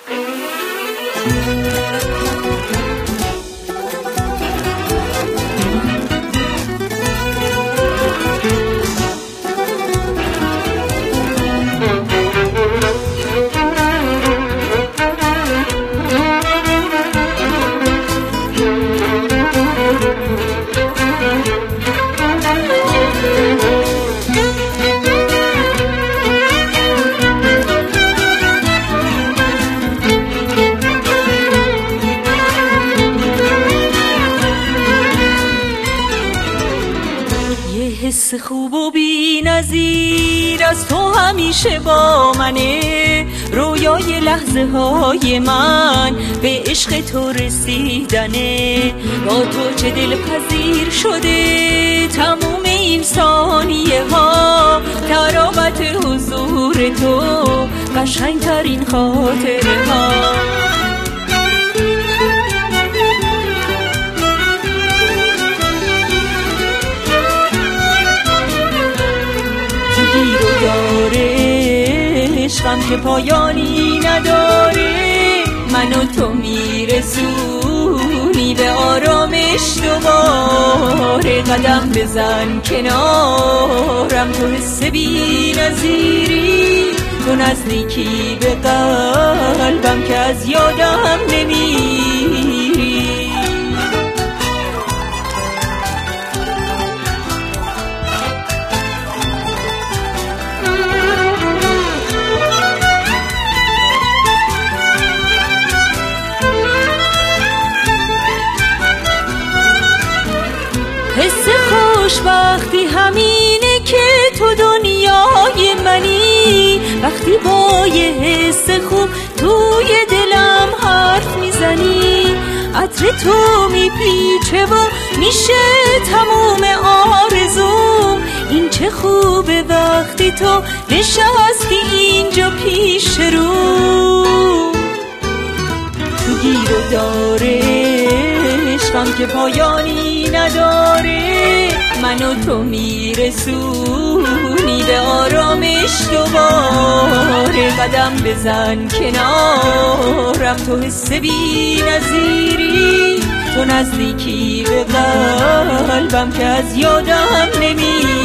حس خوب و بی نظیر از تو همیشه با منه، رویای لحظه های من به عشق تو رسیدنه. با تو چه دلپذیر شده تموم این ثانیه ها، تراوت حضور تو قشنگترین خاطره ها. عشقم که پایانی نداره، من و تو میرسونی به آرامش دوباره. قدم بزن کنارم، تو حس بی نظیری، تو نزدیکی به قلبم که از یادم نمیری. حس خوشبختی همینه که تو دنیای منی، وقتی با یه حس خوب توی دلم حرف میزنی. عطر تو میپیچه و میشه تموم آرزوم، این چه خوبه وقتی تو نشستی اینجا پیش رو. تو گیر و داره عشقم که پایانی نداره، من و تو میرسونی به آرامش دوباره. قدم بزن کنارم، تو حس بی نظیری، تو نزدیکی به قلبم که از یادم نمیری.